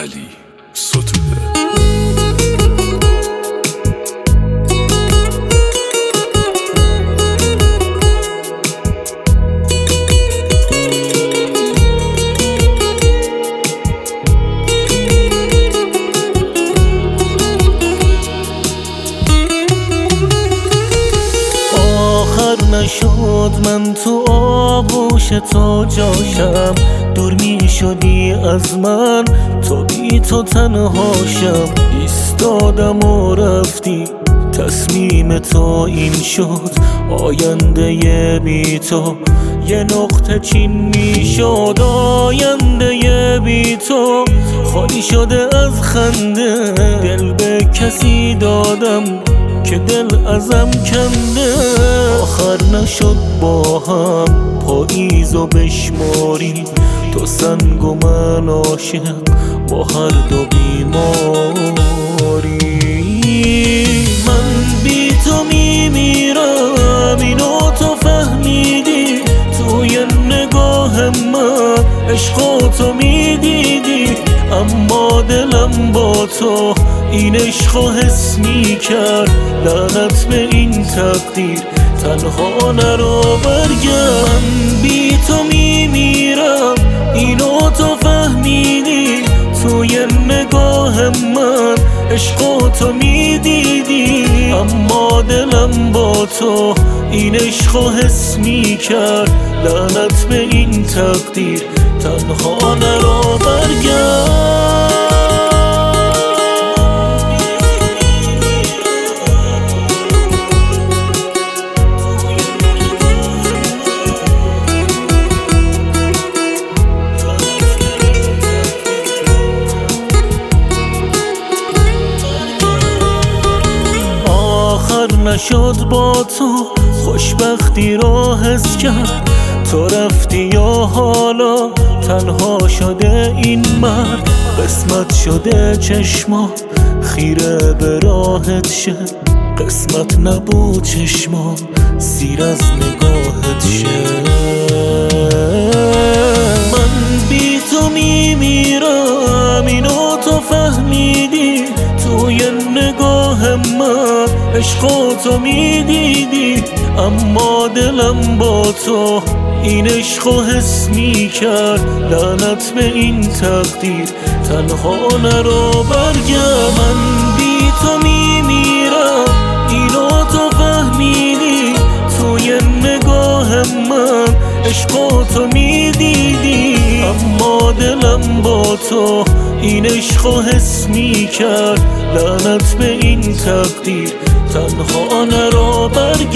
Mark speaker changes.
Speaker 1: علی ستوده.
Speaker 2: نشد من تو آغوش تو جاشم، دور می شدی از من، تو بی تو تنهاشم. ایستادم و رفتی، تصمیم تو این شد، آینده بی تو یه نقطه چین می شد. آینده بی تو خالی شده از خنده، دل به کسی دادم که دل ازم کنده. آخر نشد با هم پاییزو بشماری، تو سنگ و من عاشق با هر دو بیماری. من بی تو میمیرم اینو تو فهمیدی، توی نگاه من عشق تو میدیدی، اما دلم با تو این عشقو حس میکرد. لعنت به این تقدیر تنها نرو برگرد. من بی تو میمیرم اینو تو فهمیدی، توی نگاه من عشق تو میدیدی، اما دلم با تو این عشقو حس میکرد. لعنت به این تقدیر تنها نرو برگرد. نشد با تو خوشبختی را حس کرد، تو رفتی یا حالا تنها شده این مرد. قسمت شده چشما خیره به راحت شه، قسمت نبود چشما سیر از نگاهت شه. من بی تو میمیرم اینو تو فهمیدی، توی نگاه من عشق تو میدیدی، اما دلم با تو این عشقو حس میکرد. لعنت به این تقدیر تنها نرو برگرد. من بی تو میمیرم اینو تو فهمیدی، توی نگاه من عشق تو میدیدی، اما دلم با تو این عشقو حس میکرد. لعنت به این تقدیر تنها نرو برگرد.